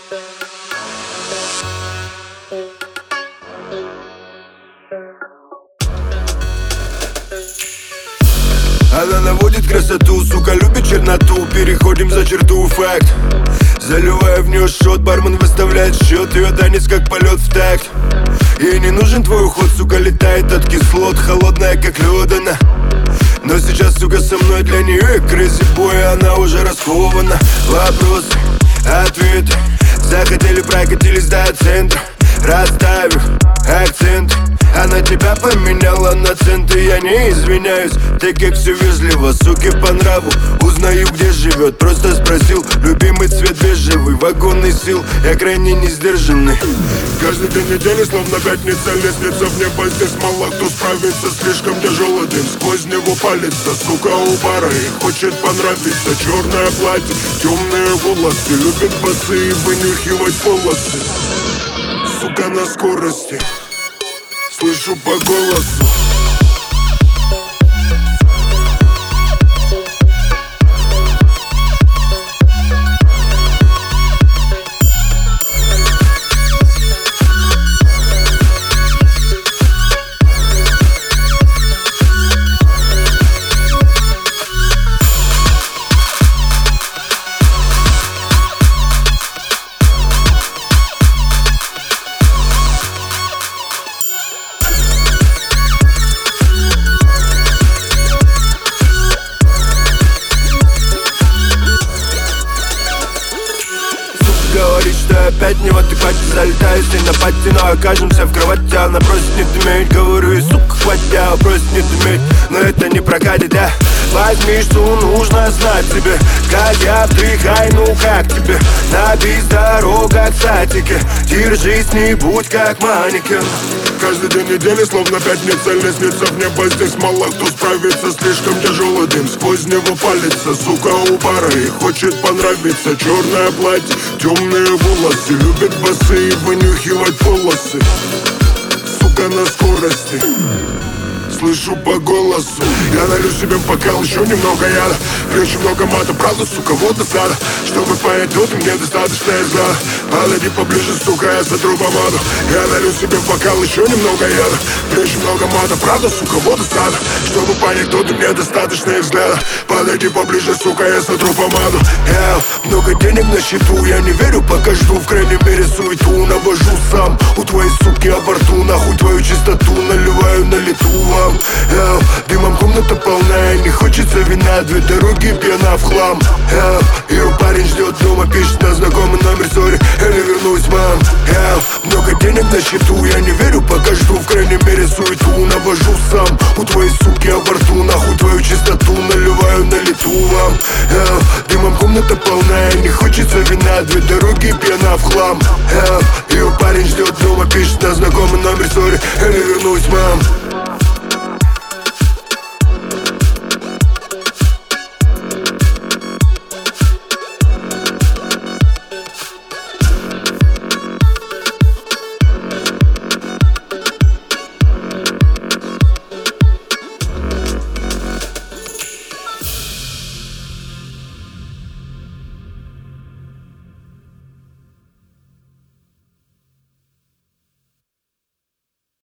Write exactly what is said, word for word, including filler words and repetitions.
Она наводит красоту, сука, любит черноту. Переходим за черту, факт. Заливая в нее шот, бармен выставляет счет. Ее танец как полет в такт. Ей не нужен твой уход, сука, летает от кислот. Холодная как лед она. Но сейчас, сука, со мной для нее crazy boy. Она уже раскована. Вопросы, ответы. Захотели, прокатились до центра. Расставив акцент. Она тебя поменяла на центы, я не извиняюсь. Так как все вежливо, суки по нраву. Узнаю, где живет, просто спросил. Любимый цвет бежевый, вагонный сил. Я крайне не сдержанный. Каждый день недели, словно пятница, лестница в небо. Здесь мало кто справится, слишком тяжелый дым. Сквозь него палится, сука у бара и хочет понравиться. Черное платье, темные волосы. Любит басы и вынюхивать волосы. Сука на скорости, слышу по голосу. Говорит, что я опять в него адеквате залетаю с ней на пати, но окажемся в кровати. Она просит не тыметь, говорю ей, сука, хватит. Я просит не тыметь, но это не прокатит, да. Возьми, что нужно знать тебе, как я вдыхай, ну как тебе. Набей дорогу, как сатики, держись, не будь как манекен. Каждый день недели, словно пятница, лестница в небо. Здесь мало кто справится, слишком тяжелый дым. Сквозь него палится, сука у бара и хочет понравиться. Черное платье, темные волосы. Любит басы и вынюхивать волосы. Сука на скорости, слышу по голосу. Я налью себе бокал, еще немного яда. Очень много мата, правда, сука, вот досада. Чтобы понять, тут мне достаточно взгляда. Подойди поближе, сука, я сотру помаду. Я налью себе бокал, еще немного яда. Очень много мата, правда, сука, вот досада. Чтобы понять, тут мне достаточно взгляда. Подойди поближе, сука, я сотру помаду. Я много денег на счету, я не верю, пока жду. В крайней мере суету навожу сам. У твоей суки аборту, нахуй твою чистоту наливаю на лету вам. Эл, дымом комната полная, не хочется вина. Две дороги, пьяна в хлам. Эл, ее парень ждет дома, пишет на знакомый номер, сори, или вернусь, мам. Эл, много денег на счету, я не верю, пока жду. В крайней мере суету навожу сам. У твоей суки аборту, нахуй твою чистоту наливаю на лету вам. Эл, дымом комната полная, не хочется вина. Две дороги, пьяна в хлам. Эл, ее парень ждет дома, пишет на знакомый номер, сори, или вернусь, мам.